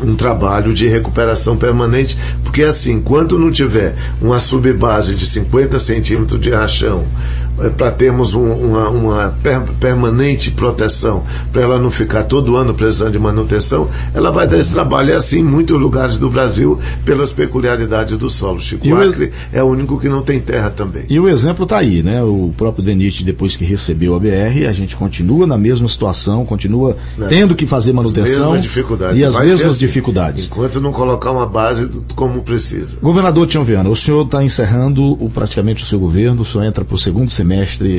um trabalho de recuperação permanente, porque assim, enquanto não tiver uma subbase de 50 centímetros de rachão, para termos uma permanente proteção, para ela não ficar todo ano precisando de manutenção, ela vai dar esse trabalho. É assim em muitos lugares do Brasil, pelas peculiaridades do solo. O Acre é o único que não tem terra também. E o exemplo está aí, né? O próprio DENIT, depois que recebeu a BR, a gente continua na mesma situação, continua tendo que fazer manutenção e as mesmas dificuldades. Enquanto não colocar uma base como precisa. Governador Tião Viana, o senhor está encerrando praticamente o seu governo, o senhor entra para o segundo semestre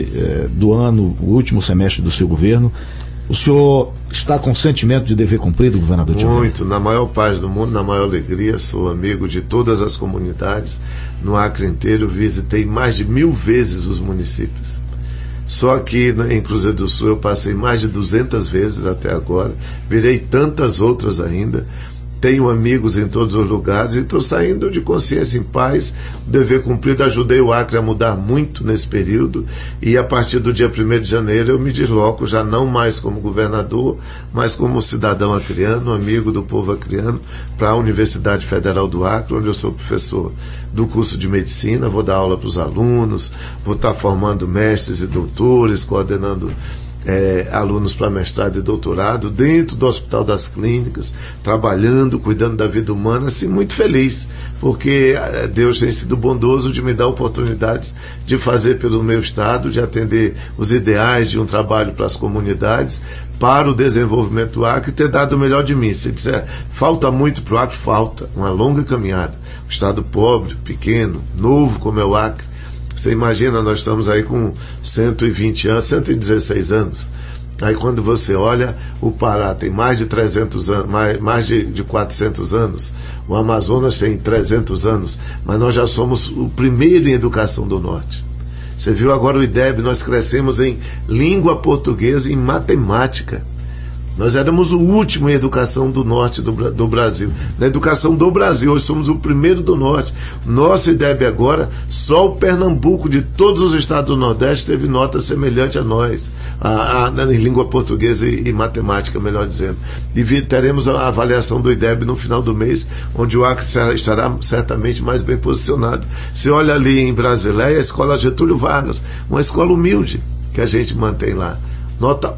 do ano, o último semestre do seu governo. O senhor está com sentimento de dever cumprido, governador Tião Viana? Muito, na maior paz do mundo, na maior alegria. Sou amigo de todas as comunidades no Acre inteiro, visitei mais de 1000 vezes os municípios. Só aqui em Cruzeiro do Sul eu passei mais de 200 vezes até agora, virei tantas outras ainda. Tenho amigos em todos os lugares e estou saindo de consciência em paz, dever cumprido. Ajudei o Acre a mudar muito nesse período e a partir do dia 1º de janeiro eu me desloco, já não mais como governador, mas como cidadão acreano, amigo do povo acreano, para a Universidade Federal do Acre, onde eu sou professor do curso de medicina, vou dar aula para os alunos, vou estar formando mestres e doutores, coordenando alunos para mestrado e doutorado dentro do Hospital das Clínicas, trabalhando, cuidando da vida humana, assim, muito feliz, porque Deus tem sido bondoso de me dar oportunidades de fazer pelo meu estado, de atender os ideais de um trabalho para as comunidades, para o desenvolvimento do Acre, e ter dado o melhor de mim. Se disser, falta muito para o Acre, falta, uma longa caminhada. Um estado pobre, pequeno, novo como é o Acre. Você imagina, nós estamos aí com 120 anos, 116 anos. Aí quando você olha, o Pará tem mais de 300 anos, mais de 400 anos. O Amazonas tem 300 anos. Mas nós já somos o primeiro em educação do Norte. Você viu agora o IDEB, nós crescemos em língua portuguesa e em matemática. Nós éramos o último em educação do norte do Brasil. Na educação do Brasil, hoje somos o primeiro do norte. Nosso IDEB agora, só o Pernambuco de todos os estados do Nordeste teve nota semelhante a nós, em língua portuguesa e matemática, melhor dizendo. E teremos a avaliação do IDEB no final do mês, onde o Acre estará certamente mais bem posicionado. Você olha ali em Brasileia, a escola Getúlio Vargas, uma escola humilde que a gente mantém lá. Nota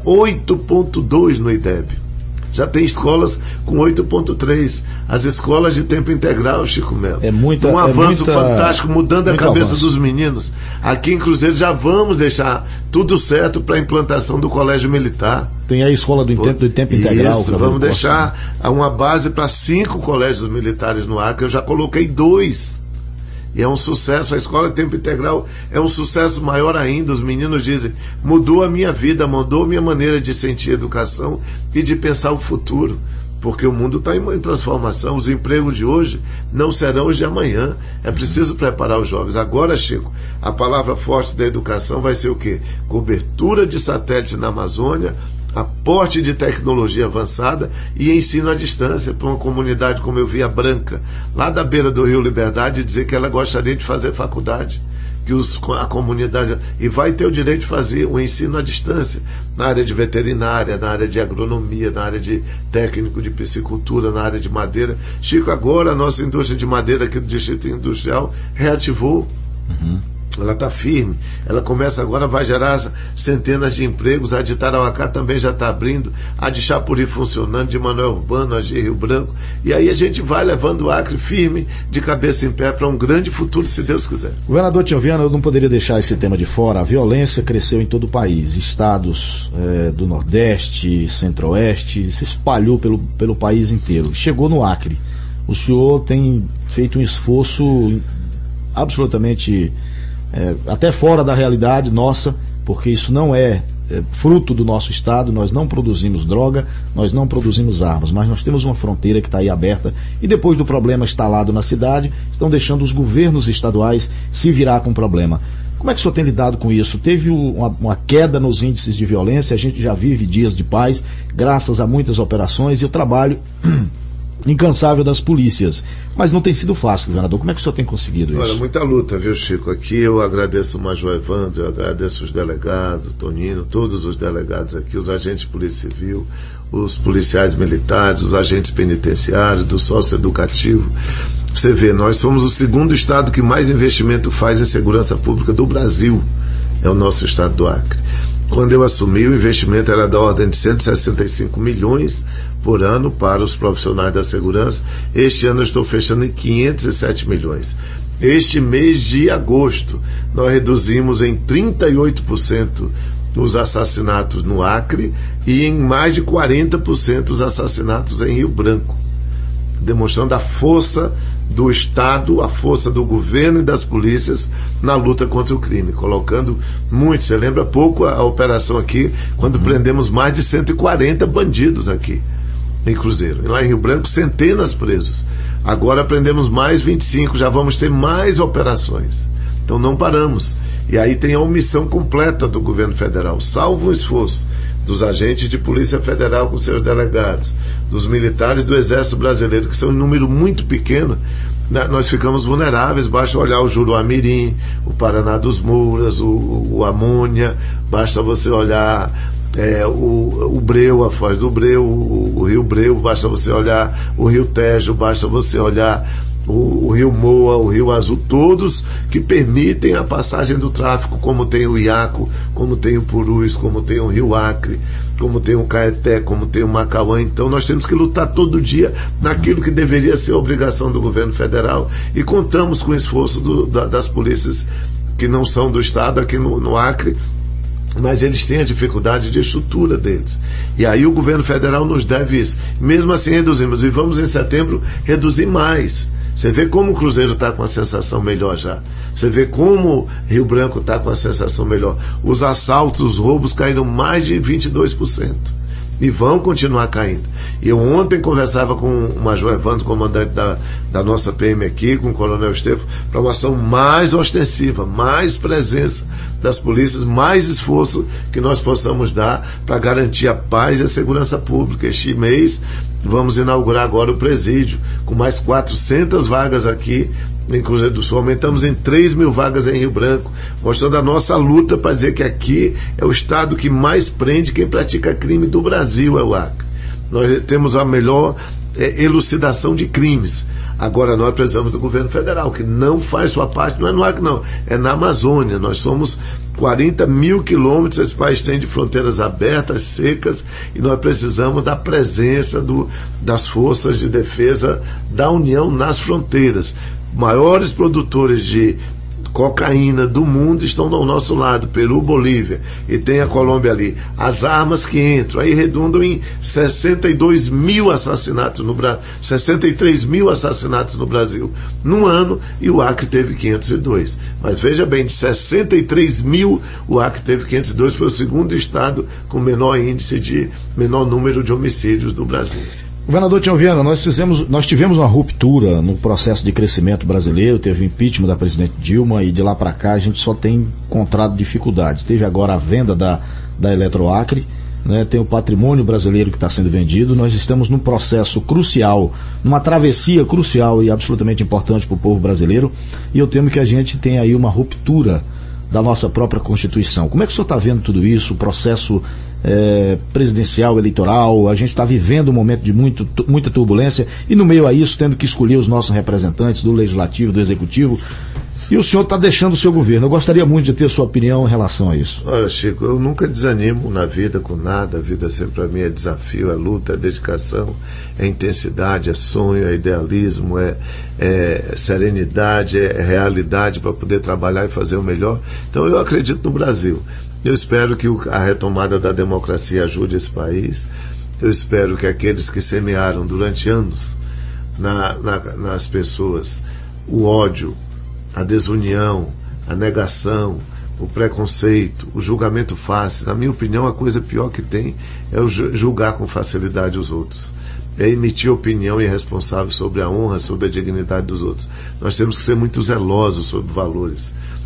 8.2 no IDEB. Já tem escolas com 8.3. As escolas de tempo integral, Chico Melo. Um avanço fantástico, mudando a cabeça dos meninos. Aqui em Cruzeiro já vamos deixar tudo certo para a implantação do Colégio Militar. Tem a escola do tempo integral. Isso, vamos deixar uma base para 5 colégios militares no Acre. Eu já coloquei 2. E é um sucesso, a escola de tempo integral é um sucesso maior ainda. Os meninos dizem, mudou a minha vida, mudou a minha maneira de sentir educação e de pensar o futuro. Porque o mundo está em transformação, os empregos de hoje não serão os de amanhã. É preciso preparar os jovens. Agora, Chico, a palavra forte da educação vai ser o quê? Cobertura de satélite na Amazônia, aporte de tecnologia avançada e ensino à distância para uma comunidade como eu vi a Branca, lá da beira do Rio Liberdade, dizer que ela gostaria de fazer faculdade, que a comunidade, e vai ter o direito de fazer o ensino à distância, na área de veterinária, na área de agronomia, na área de técnico de piscicultura, na área de madeira. Chico, agora a nossa indústria de madeira aqui do Distrito Industrial reativou. Ela está firme, ela começa agora, vai gerar centenas de empregos. A de Tarauacá também já está abrindo, a de Chapuri funcionando, de Manoel Urbano, a de Rio Branco, e aí a gente vai levando o Acre firme, de cabeça em pé, para um grande futuro, se Deus quiser. Governador Tião Viana, eu não poderia deixar esse tema de fora. A violência cresceu em todo o país, estados do Nordeste, Centro-Oeste, se espalhou pelo país inteiro, chegou no Acre. O senhor tem feito um esforço absolutamente até fora da realidade nossa, porque isso não é fruto do nosso estado. Nós não produzimos droga, nós não produzimos armas, mas nós temos uma fronteira que está aí aberta, e depois do problema instalado na cidade, estão deixando os governos estaduais se virar com o problema. Como é que o senhor tem lidado com isso? Teve uma queda nos índices de violência, a gente já vive dias de paz, graças a muitas operações, e o trabalho incansável das polícias. Mas não tem sido fácil, governador. Como é que o senhor tem conseguido isso? Olha, muita luta, viu, Chico? Aqui eu agradeço o Major Evandro, eu agradeço os delegados, Tonino, todos os delegados aqui, os agentes de polícia civil, os policiais militares, os agentes penitenciários, do sócio-educativo. Você vê, nós somos o segundo estado que mais investimento faz em segurança pública do Brasil. É o nosso estado do Acre. Quando eu assumi, o investimento era da ordem de 165 milhões por ano para os profissionais da segurança. Este ano eu estou fechando em 507 milhões. Este mês de agosto, nós reduzimos em 38% os assassinatos no Acre e em mais de 40% os assassinatos em Rio Branco, demonstrando a força do Estado, a força do governo e das polícias na luta contra o crime, colocando muito. Você lembra pouco a operação aqui, quando prendemos mais de 140 bandidos aqui em Cruzeiro. E lá em Rio Branco, centenas presos. Agora prendemos mais 25, já vamos ter mais operações. Então não paramos. E aí tem a omissão completa do governo federal, salvo o esforço dos agentes de Polícia Federal com seus delegados, dos militares do Exército Brasileiro, que são um número muito pequeno. Nós ficamos vulneráveis, basta olhar o Juruá-Mirim, o Paraná dos Mouras, o Amônia, basta você olhar o Breu, a Foz do Breu, o Rio Breu, basta você olhar o Rio Tejo, basta você olhar o Rio Moa, o Rio Azul, todos que permitem a passagem do tráfico, como tem o Iaco, como tem o Purus, como tem o Rio Acre, como tem o Caeté, como tem o Macauã. Então nós temos que lutar todo dia naquilo que deveria ser a obrigação do governo federal, e contamos com o esforço das polícias que não são do Estado aqui no Acre, mas eles têm a dificuldade de estrutura deles. E aí o governo federal nos deve isso. Mesmo assim reduzimos, e vamos em setembro reduzir mais. Você vê como o Cruzeiro está com a sensação melhor já. Você vê como Rio Branco está com a sensação melhor. Os assaltos, os roubos caíram mais de 22%. E vão continuar caindo. Eu ontem conversava com o Major Evandro, comandante da nossa PM aqui, com o Coronel Estefo, para uma ação mais ostensiva, mais presença das polícias, mais esforço que nós possamos dar para garantir a paz e a segurança pública. Este mês vamos inaugurar agora o presídio, com mais 400 vagas aqui em Cruzeiro do Sul. Aumentamos em 3.000 vagas em Rio Branco, mostrando a nossa luta para dizer que aqui é o estado que mais prende quem pratica crime do Brasil, é o Acre. Nós temos a melhor elucidação de crimes. Agora nós precisamos do governo federal, que não faz sua parte, não é no Acre não, é na Amazônia. Nós somos 40 mil quilômetros, esse país tem de fronteiras abertas, secas, e nós precisamos da presença das forças de defesa da União nas fronteiras. Maiores produtores de cocaína do mundo estão ao nosso lado, Peru, Bolívia, e tem a Colômbia ali. As armas que entram, aí redundam em 62 mil assassinatos no Brasil, 63 mil assassinatos no Brasil num ano, e o Acre teve 502. Mas veja bem, de 63 mil, o Acre teve 502, foi o segundo estado com menor número de homicídios do Brasil. Governador Tião Viana, nós tivemos uma ruptura no processo de crescimento brasileiro, teve o impeachment da presidente Dilma, e de lá para cá a gente só tem encontrado dificuldades. Teve agora a venda da Eletroacre, né, tem o patrimônio brasileiro que está sendo vendido. Nós estamos num processo crucial, numa travessia crucial e absolutamente importante para o povo brasileiro, e eu temo que a gente tenha aí uma ruptura da nossa própria Constituição. Como é que o senhor está vendo tudo isso, o processo presidencial, eleitoral? A gente está vivendo um momento de muita turbulência, e no meio a isso tendo que escolher os nossos representantes do Legislativo, do Executivo, e o senhor está deixando o seu governo. Eu gostaria muito de ter sua opinião em relação a isso. Olha, Chico, eu nunca desanimo na vida com nada. A vida sempre para mim é desafio, é luta, é dedicação, é intensidade, é sonho, é idealismo, é serenidade, é realidade para poder trabalhar e fazer o melhor. Então eu acredito no Brasil. Eu espero que a retomada da democracia ajude esse país. Eu espero que aqueles que semearam durante anos nas pessoas o ódio, a desunião, a negação, o preconceito, o julgamento fácil. Na minha opinião, a coisa pior que tem é o julgar com facilidade os outros. É emitir opinião irresponsável sobre a honra, sobre a dignidade dos outros. Nós temos que ser muito zelosos sobre valores.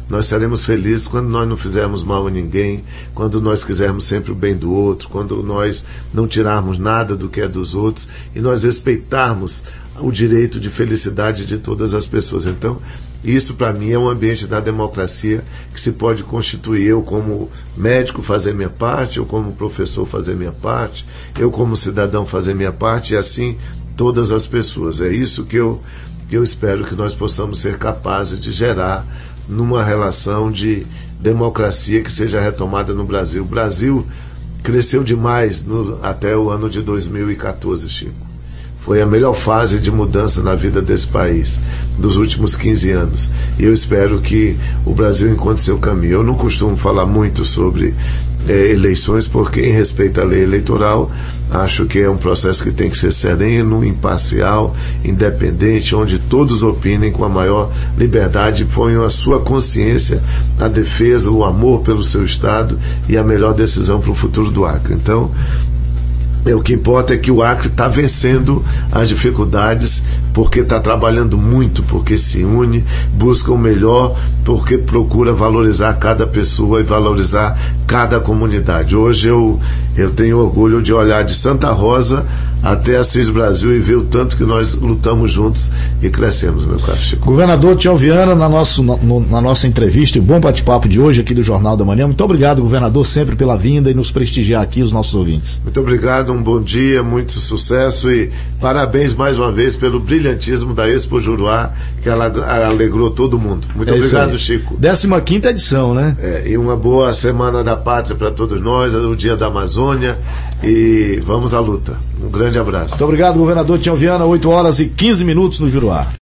Nós seremos felizes quando nós não fizermos mal a ninguém, quando nós quisermos sempre o bem do outro, quando nós não tirarmos nada do que é dos outros e nós respeitarmos o direito de felicidade de todas as pessoas. Então, isso para mim é um ambiente da democracia que se pode constituir. Eu como médico fazer minha parte, eu como professor fazer minha parte, eu como cidadão fazer minha parte, e assim todas as pessoas. É isso que eu espero que nós possamos ser capazes de gerar numa relação de democracia que seja retomada no Brasil. O Brasil cresceu demais até o ano de 2014, Chico. Foi a melhor fase de mudança na vida desse país, dos últimos 15 anos. E eu espero que o Brasil encontre seu caminho. Eu não costumo falar muito sobre eleições, porque em respeito à lei eleitoral, acho que é um processo que tem que ser sereno, imparcial, independente, onde todos opinem com a maior liberdade e ponham a sua consciência, a defesa, o amor pelo seu Estado e a melhor decisão para o futuro do Acre. Então, o que importa é que o Acre está vencendo as dificuldades, porque está trabalhando muito, porque se une, busca o melhor, porque procura valorizar cada pessoa e valorizar cada comunidade. Hoje eu tenho orgulho de olhar de Santa Rosa até Assis Brasil e ver o tanto que nós lutamos juntos e crescemos, meu caro Chico. Governador Tião Viana, na nossa entrevista e bom bate-papo de hoje aqui do Jornal da Manhã. Muito obrigado, governador, sempre pela vinda e nos prestigiar aqui, os nossos ouvintes. Muito obrigado, um bom dia, muito sucesso e parabéns mais uma vez pelo brilhantismo da Expo Juruá, que ela alegrou todo mundo. Muito obrigado, Chico. 15ª edição, né? E uma boa Semana da Pátria para todos nós, o Dia da Amazônia, e vamos à luta. Um grande abraço. Muito obrigado, governador Tião Viana, 8h15 no Juruá.